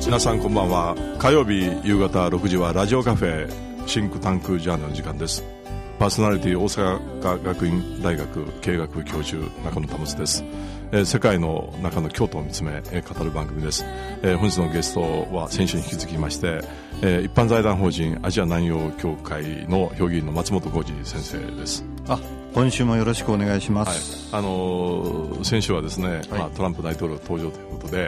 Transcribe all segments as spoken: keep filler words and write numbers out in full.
皆さんこんばんは。火曜日夕方ろくじはラジオカフェシンクタンクジャーナルの時間です。パーソナリティ大阪学院大学経営学部教授中野保です。えー、世界の中の京都を見つめ、えー、語る番組です。えー、本日のゲストは先週に引き続きまして、えー、一般財団法人アジア南洋協会の評議員の松本浩二先生です。 あ、今週もよろしくお願いします。 はい、あのー、先週はですね、はい、まあ、トランプ大統領登場ということで、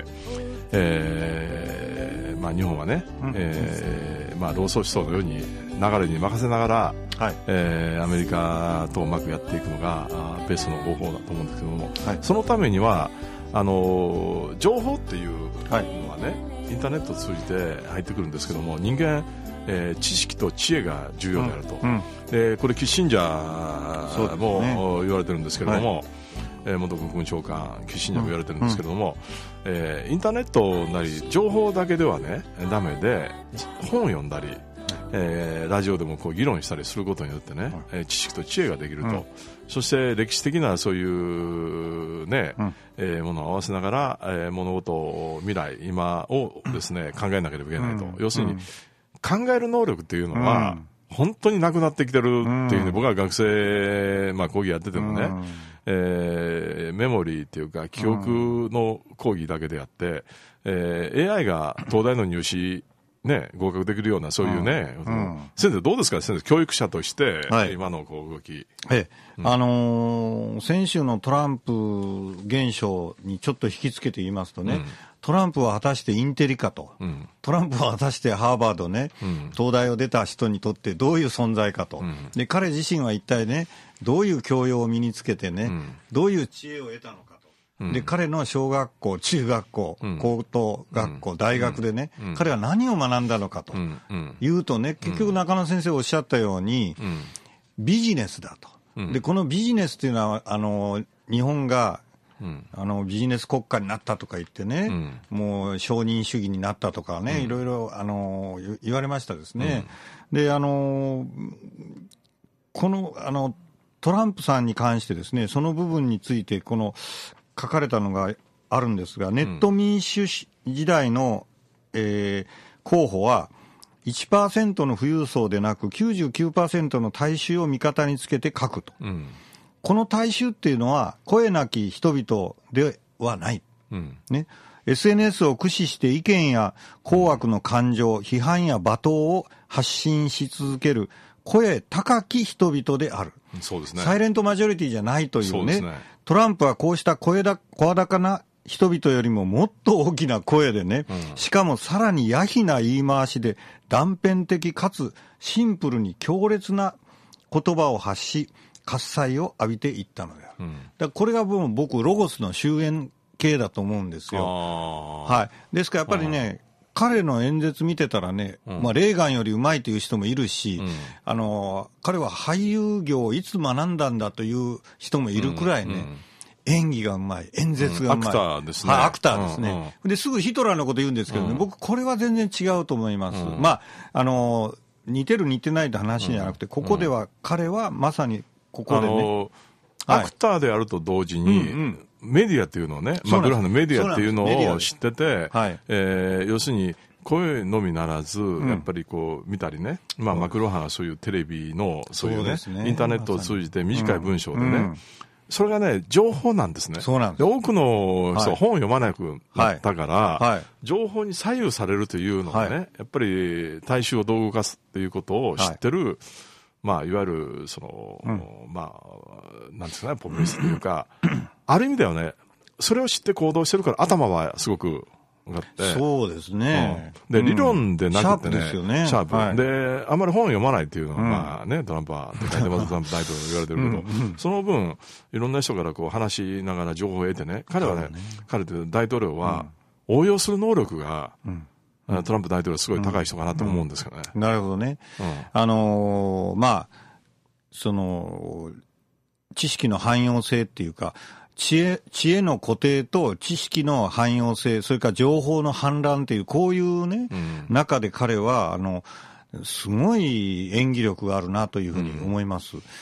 えーまあ、日本はね、うんえーまあ、労組思想のように流れに任せながら、はいえー、アメリカとうまくやっていくのがベースの方法だと思うんですけども、はい、そのためにはあのー、情報っていうのはね、はい、インターネットを通じて入ってくるんですけども、人間、えー、知識と知恵が重要であると、うんうんでこれキッシンジャーも、ね、言われてるんですけれども、はいえー、元国務長官キッシンジャーも言われてるんですけれども、うんえー、インターネットなり情報だけではねダメで、本を読んだり、えー、ラジオでもこう議論したりすることによってね、うん、知識と知恵ができると、うん、そして歴史的なそういうね、うんえー、ものを合わせながら、えー、物事を未来今をですね考えなければいけないと、うん、要するに、うん、考える能力っていうのは、うん本当になくなってきてるっていうね、うん、僕は学生、まあ、講義やっててもね、うんえー、メモリーっていうか記憶の講義だけであって、うんえー、エーアイ が東大の入試ね、合格できるようなそういうね、うん、先生どうですか先生、教育者として、はい、今のこう動き、 ええうん、あのー、先週のトランプ現象にちょっと引き付けて言いますとね、うんトランプは果たしてインテリかと、うん、トランプは果たしてハーバードね、うん、東大を出た人にとってどういう存在かと、うん、で彼自身は一体ねどういう教養を身につけてね、うん、どういう知恵を得たのかと、うん、で彼の小学校中学校、うん、高等学校、うん、大学でね、うん、彼は何を学んだのかと、うん、言うとね結局中野先生おっしゃったように、うん、ビジネスだと、うん、でこのビジネスっていうのはあの日本がうん、あのビジネス国家になったとか言ってね、うん、もう承認主義になったとかね、うん、いろいろあの言われましたですね、うん、であのこのあのトランプさんに関してですねその部分についてこの書かれたのがあるんですが、ネット民主時代の、えー、候補はいちパーセント の富裕層でなく きゅうじゅうきゅうパーセント の大衆を味方につけて書くと、うんこの大衆っていうのは声なき人々ではない、うんね、エスエヌエス を駆使して意見や公悪の感情、批判や罵倒を発信し続ける声高き人々である。 そうですね。 サイレントマジョリティじゃないという ね, そうですね。 トランプはこうした声だ声高な人々よりももっと大きな声でね、うん、しかもさらに野非な言い回しで断片的かつシンプルに強烈な言葉を発し喝采を浴びていったのである、うん、だからこれが僕ロゴスの終焉系だと思うんですよ。はい、ですからやっぱりね彼の演説見てたらね、うんまあ、レーガンよりうまいという人もいるし、うん、あの彼は俳優業をいつ学んだんだという人もいるくらいね、うんうん演技がうまい、演説がうまい、 うん、アクターですね。 はい、アクターですね、うんうん。ですぐヒトラーのこと言うんですけどね、うん、僕これは全然違うと思います。うん、まああの似てる似てないって話じゃなくて、ここでは彼はまさにここでね、あのアクターであると同時に、はいうんうん、メディアっていうのをね、マクルハンのメディアっていうのを知ってて、はいえー、要するに声のみならず、うん、やっぱりこう見たりね、まあ、マクルハンはそういうテレビのそういうね、ねインターネットを通じて短い文章でね、うんうんそれがね情報なんですね。 そうなんです。 で多くの人は本を読まなくなったから、はいはい、情報に左右されるというのがね、はい、やっぱり大衆をどう動かすっていうことを知ってる、はいまあ、いわゆるその、うん、まあなんですかねポピュリストというかある意味ではねそれを知って行動してるから頭はすごくがあってそうですね、 うん、で理論でなくてね、 うん、シャープですよね。 シャープ、はい、であんまり本を読まないっていうのは、うんまあね、トランプは世界でまずトランプ大統領言われてるけどうん、うん、その分いろんな人からこう話しながら情報を得てね彼はね、ね彼って大統領は応用する能力が、うんトランプ大統領すごい高い人かなと思うんですけどね、 うんうん、なるほどね、うん、あのー、まあその知識の汎用性っていうか知恵、知恵の固定と知識の汎用性、それから情報の氾濫っていう、こういうね、うん、中で彼は、あの、すごい演技力があるなというふうに思います。うん、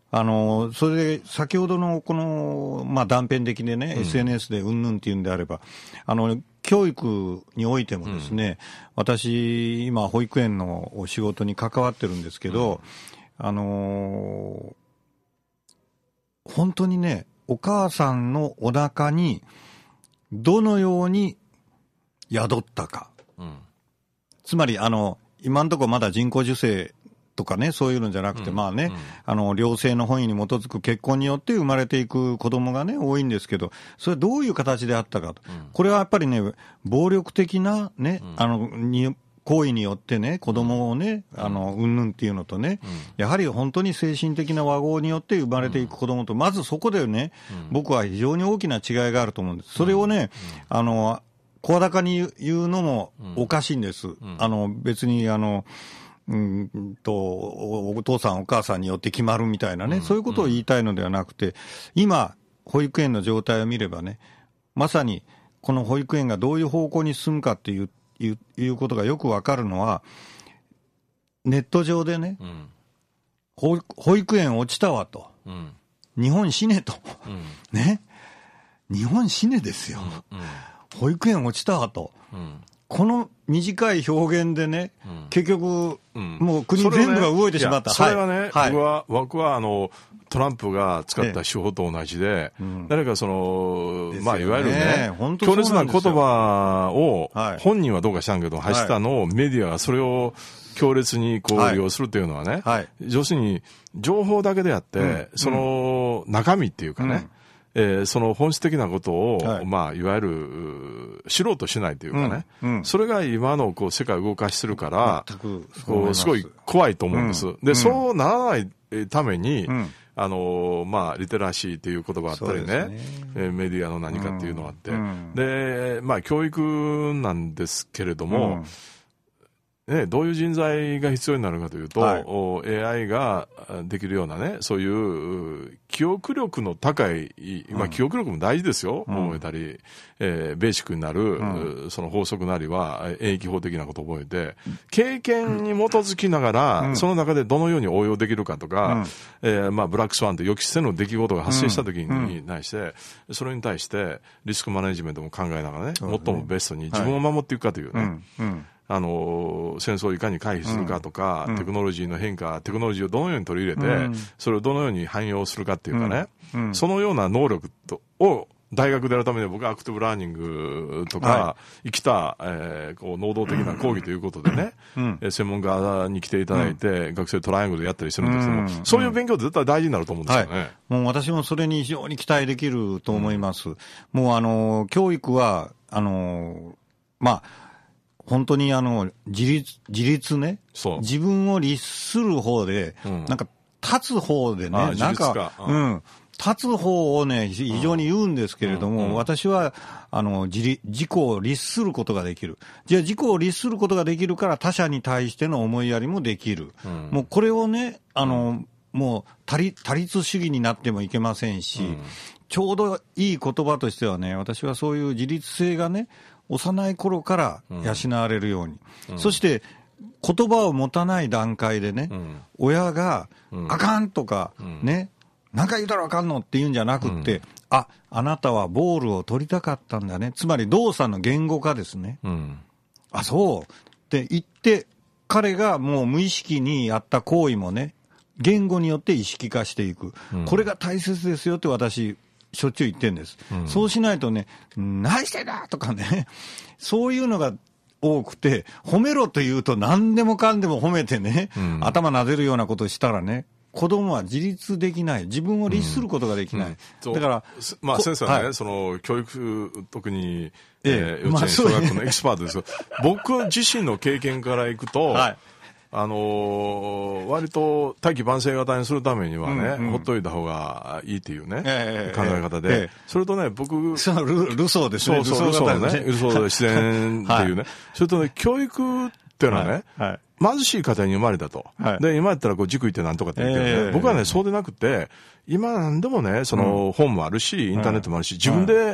あの、それで、先ほどのこの、まあ、断片的でね、うん、エスエヌエス でうんぬんっていうんであれば、あの、教育においてもですね、うん、私、今、保育園の仕事に関わってるんですけど、うん、あのー、本当にね、お母さんのお腹に、どのように宿ったか。うん、つまり、あの、今のところまだ人工授精、とかね、そういうのじゃなくて、うん、まあね、うん、あの、両性の本意に基づく結婚によって生まれていく子供がね、多いんですけど、それはどういう形であったかと。うん、これはやっぱりね、暴力的なね、うん、あの、に、行為によってね、子供をね、うん、あの、うんぬんっていうのとね、うん、やはり本当に精神的な和合によって生まれていく子供と、まずそこでね、うん、僕は非常に大きな違いがあると思うんです。それをね、うん、あの、声高に言うのもおかしいんです。うん、あの、別に、あの、うんと、お父さんお母さんによって決まるみたいなね、うん、そういうことを言いたいのではなくて、今、保育園の状態を見ればね、まさにこの保育園がどういう方向に進むかっていう、いう、いうことがよくわかるのは、ネット上でね、うん、保, 保育園落ちたわと、うん、日本死ねと、うん、ね、日本死ねですよ、うんうん、保育園落ちたわと、うんこの短い表現でね、うん、結局、うん、もう国全部が動いてしまった。 それはね、はい、僕は、僕はあの、トランプが使った手法と同じで、ええうん、誰かその、まあ、いわゆるね、強烈な言葉を、本人はどうか知らんけど、発したのをメディアがそれを強烈にこう利用するというのはね、はい、要するに、情報だけであって、うん、その中身っていうかね、うんえー、その本質的なことを、はいまあ、いわゆる知ろうとしないというかね、うんうん、それが今のこう世界を動かしてるからこうすごい怖いと思うんです、うん、で、うん、そうならないために、うん、あのまあ、リテラシーという言葉があったり ね, ね、えー、メディアの何かっていうのがあって、うん、で、まあ、教育なんですけれども、うんね、どういう人材が必要になるかというと、はい、エーアイ ができるようなね、そういう記憶力の高い、うん、まあ記憶力も大事ですよ、うん、覚えたり、えー、ベーシックになる、うん、その法則なりは演疫法的なことを覚えて、経験に基づきながら、うん、その中でどのように応用できるかとか、うんえー、まあブラックスワンという予期せぬ出来事が発生した時に対して、うん、それに対してリスクマネジメントも考えながらね、最もベストに自分を守っていくかというね、はいうんうんあの戦争をいかに回避するかとか、うん、テクノロジーの変化、テクノロジーをどのように取り入れて、うん、それをどのように汎用するかっていうかね、うんうん、そのような能力とを大学でやるために僕はアクティブラーニングとか、はい、生きた、えー、こう能動的な講義ということでね、うん、専門家に来ていただいて、うん、学生トライアングルでやったりするんですけども、うん、そういう勉強って絶対大事になると思うんですよね、はい、 もう私もそれに非常に期待できると思います、うん、もうあの教育はあのまあ本当にあの自立自立ね、自分を律する方で、うん、なんか立つ方でね、なんか、うん、立つ方をね非常に言うんですけれども、うんうん、私はあの自自己を律することができる。じゃあ自己を律することができるから他者に対しての思いやりもできる。うん、もうこれをねあの、うん、もう他立他立主義になってもいけませんし、うん、ちょうどいい言葉としてはね、私はそういう自立性がね。幼い頃から養われるように、うん、そして言葉を持たない段階でね、うん、親が、うん、あかんとか、うん、ね、何回言うたらあかんのって言うんじゃなくって、うん、あ、あなたはボールを取りたかったんだね、つまり動作の言語化ですね、うん、あ、そうって言って彼がもう無意識にやった行為もね言語によって意識化していく、うん、これが大切ですよって私しょっちゅう言ってるんです、うん、そうしないとね何してんだとかねそういうのが多くて褒めろと言うと何でもかんでも褒めてね、うん、頭撫でるようなことをしたらね子供は自立できない自分を律することができない、うんうん、だからまあ先生はね、はい、その教育特に、えー、幼稚園小学校のエキスパートですよ、まあ、僕自身の経験からいくと、はいあのー、割と大器晩成型にするためにはね、うんうん、ほっといた方がいいっていうね、えー、考え方で、えーえー、それとね僕その ル, ルソーですね、 そうそうルソーね、ルソーで自然っていうね、はい、それとね教育っていうのはね、はいはい貧しい家庭に生まれたと、はい、で今やったらこう塾行ってなんとかって言ってるね、えー、僕はねそうでなくて今何でもねその本もあるし、うん、インターネットもあるし、自分で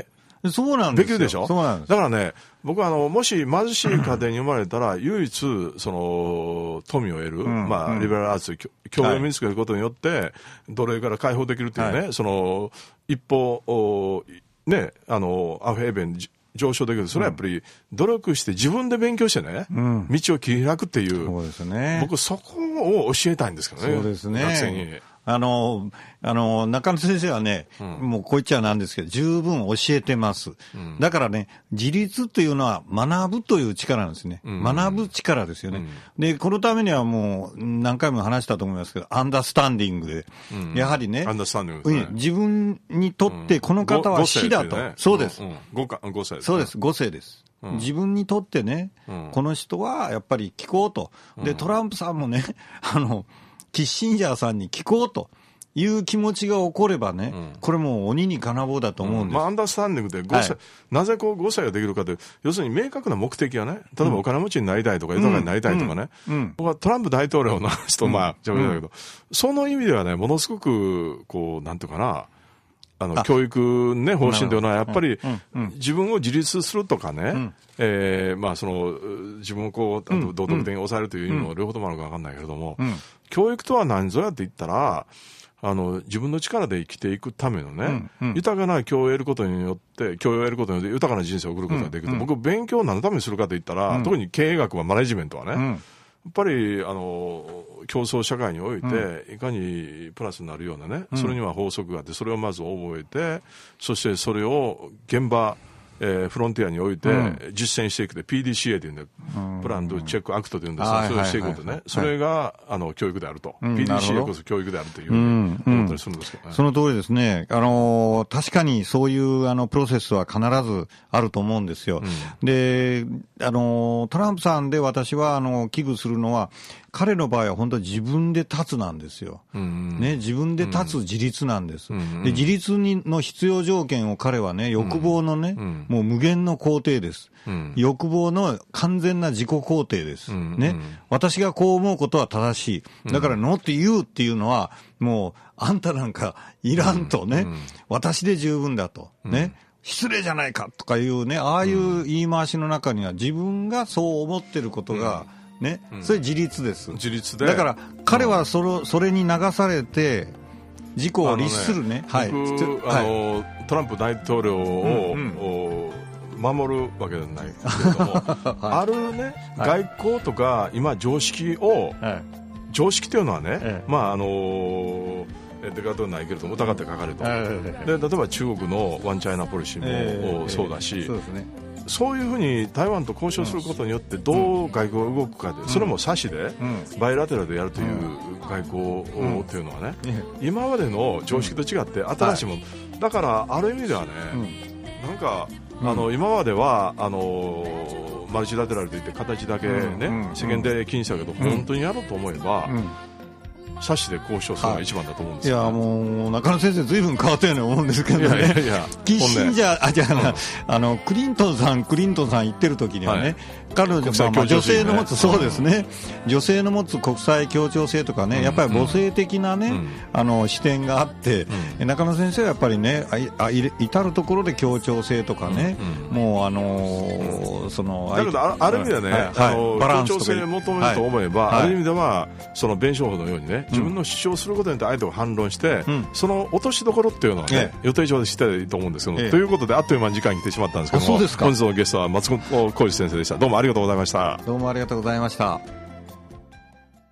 そうなんですよ。 できるでしょ。 そうなんです。 だからね、僕はあの、もし貧しい家庭に生まれたら、唯一、その、富を得る、うん、まあ、うん、リベラルアーツ、教養を身につけることによって、奴隷から解放できるっていうね、はい、その、一歩、ね、あの、アフェーベン、上昇できる。それはやっぱり努力して自分で勉強してね、うん、道を切り開くっていう。 そうですね。 僕そこを教えたいんですけどね。 そうですね。 学生に。 あの、あの、中野先生はね、うん、もうこう言っちゃなんですけど、十分教えてます。うん、だからね、自立というのは学ぶという力なんですね。うん、学ぶ力ですよね、うん。で、このためにはもう何回も話したと思いますけど、アンダースタンディングで、うん、やはりね、 アンダースタンディングですね、 自分にとってこの方は死だと。うんね、そうです。 うんうん、ごか、ご世です、ね。 そうです。ご世です。うん、自分にとってね、うん、この人はやっぱり聞こうと。で、トランプさんもね、あの、キッシンジャーさんに聞こうと。いう気持ちが起こればね、うん、これもう鬼に金棒だと思うんです、うん、 まあ、アンダースタンディングでごさい、はい、なぜこうごさいができるかという、要するに明確な目的はね、例えばお金持ちになりたいとか、豊かになりたいとかね、うんうん、僕はトランプ大統領の話と、まあ、じゃあだけど、うん、その意味ではね、ものすごく、こう、なんていうかな、あの、あ教育ね、方針というのは、やっぱり、自分を自立するとかね、うん、えー、まあ、その、自分をこう、道徳的に抑えるという意味も両方ともあるかわかんないけれども、うん、教育とは何ぞやって言ったら、あの、自分の力で生きていくためのね、うんうん、豊かな教養を得ることによって、教養を得ることによって豊かな人生を送ることができると、うんうん、僕、勉強を何のためにするかと言ったら、うん、特に経営学はマネジメントはね、うん、やっぱり、あの、競争社会において、うん、いかにプラスになるようなね、うん、それには法則があって、それをまず覚えて、そしてそれを現場、えー、フロンティアにおいて実践していくで、うん、ピーディーシーエー というんで、うん、プランドチェックアクトというんですが、それをしていくことね、はいはいはいはい、それがあの教育であると、うん、ピーディーシーエー こそ教育であるというふうに思ったりするんですけどね、うんうん、 その通りですね。あの確かにそういうあのプロセスは必ずあると思うんですよ、うん、であのトランプさんで私はあの危惧するのは、彼の場合は本当に自分で立つなんですよ、うんうんね、自分で立つ自立なんです、うんうん、で自立にの必要条件を彼はね、欲望のね、うん、もう無限の肯定です、うん、欲望の完全な自己肯定です、うんうんね、私がこう思うことは正しい、だからノーって言うっていうのはもうあんたなんかいらんとね、うんうん、私で十分だとね、うん、失礼じゃないかとかいうね、ああいう言い回しの中には自分がそう思ってることが、うんね、それ自立です。 自立で。 だから彼はそれ、それに流されて自己を律するね。 あのね、はい。僕、あの、はい、トランプ大統領を、うんうん、守るわけじゃないけれども、はい、あるね、はい、外交とか今常識を、はい、常識というのはね、はい、まああのデカートないけれども疑って書かれると、はい、で例えば中国のワンチャイナポリシーもそうだし、えーえー、そうですね。そういうふうに台湾と交渉することによってどう外交が動くかで、それも差しでバイラテラルでやるという外交というのはね、今までの常識と違って新しいものだから、ある意味ではね、なんかあの今まではあのマルチラテラルといって形だけね世間で気にしたけど、本当にやろうと思えば差しで交渉するのが一番だと思うんですよ、ね、 いやもう中野先生ずいぶん変わったように思うんですけどね。いやいやいやキッシンジャーあじゃあ、うん、あのクリントンさんクリントンさん言ってる時にはね、はい、彼女、まあまあ、女性の持つそうですね、うん、女性の持つ国際協調性とかね、うん、やっぱり母性的なね、うん、あの視点があって、うん、中野先生はやっぱりねあい至るところで協調性とかね、うん、もうあのーうん、そのだけどあある意味ではね、はいはい、あのバランスとか協調性を求めると思えば、はい、ある意味ではその弁証法のようにね自分の主張することによって相手を反論して、うん、その落としどころっていうのはね、ええ、予定上で知ったらいいと思うんですけど、ええ、ということであっという間に時間に来てしまったんですけども、本日のゲストは松本浩二先生でした。どうもありがとうございました。 どうもありがとうございました。